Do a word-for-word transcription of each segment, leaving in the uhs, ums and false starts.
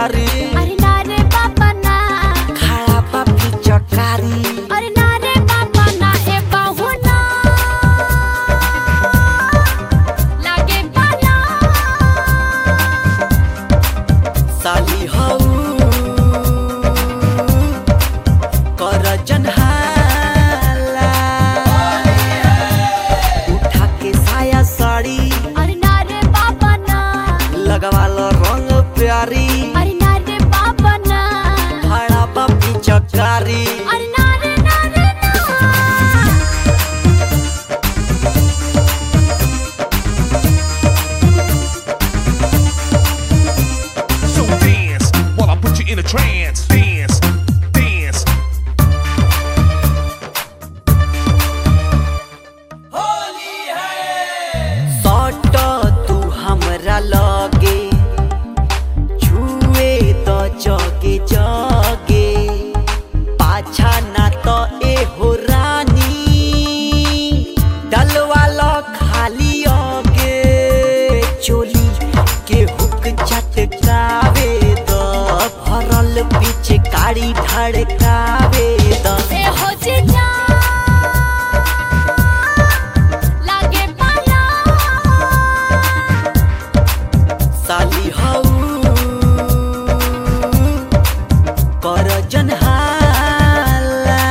प्यारी। अरे ना रे बाबा ना खड़ा पापी चकारी। अरे ना रे बाबा ना ए बाहु ना लागे बाला साली हऊ कर जनहाला उठा के साया साड़ी। अरे ना रे बाबा ना लगवालो रंग प्यारी। अरे ना रे बाबा ना खड़ा पापी चकारी। अरे ना रे ना रे ना So dance while I put you in a trance. Dance, dance. सट तू हमरा लगे छुए तो जगे जगे पाछा ना तो ए हो रानी डलवालो खाली आगे चोली के हुक चटकावे द भरल पीछे गाड़ी धड़कावे द। ए हो जीजा लागे बाला साली हऊ कर जनहाला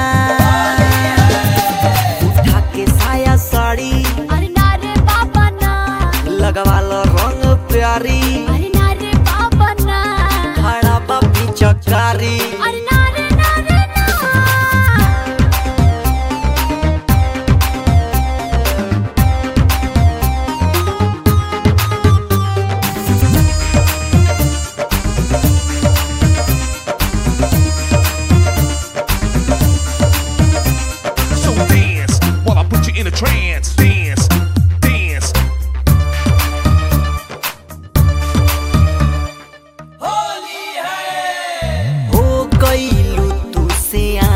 उठा के साया साड़ी। अरे ना रे बाबा ना लगवालो रंग प्यारी। अरे ना रे बाबा ना खड़ा पापी चकारी। अरे ना रे ना रे ना So dance while I put you in a trance. Dance, dance. हो गईलू तू से आ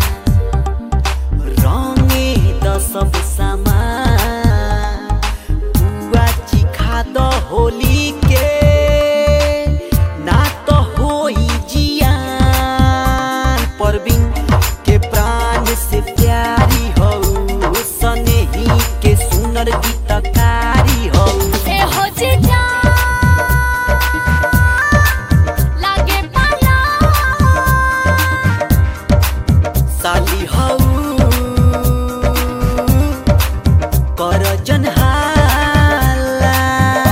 रंगे द सब सामान बुआ चिखा द होली के ना तो होई जियान। परवीन के प्राण से प्यारी हो सनेही के सुनर गीतकारी हो। ए हो जीजा लागे बाला साली हऊ कर जनहाला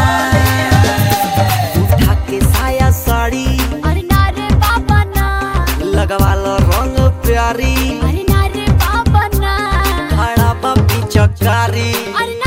उठा के साया साड़ी। अरे ना रे बाबा ना लगवालो रंग प्यारी। अरे ना रे बाबा ना खड़ा पापी चकारी। अरे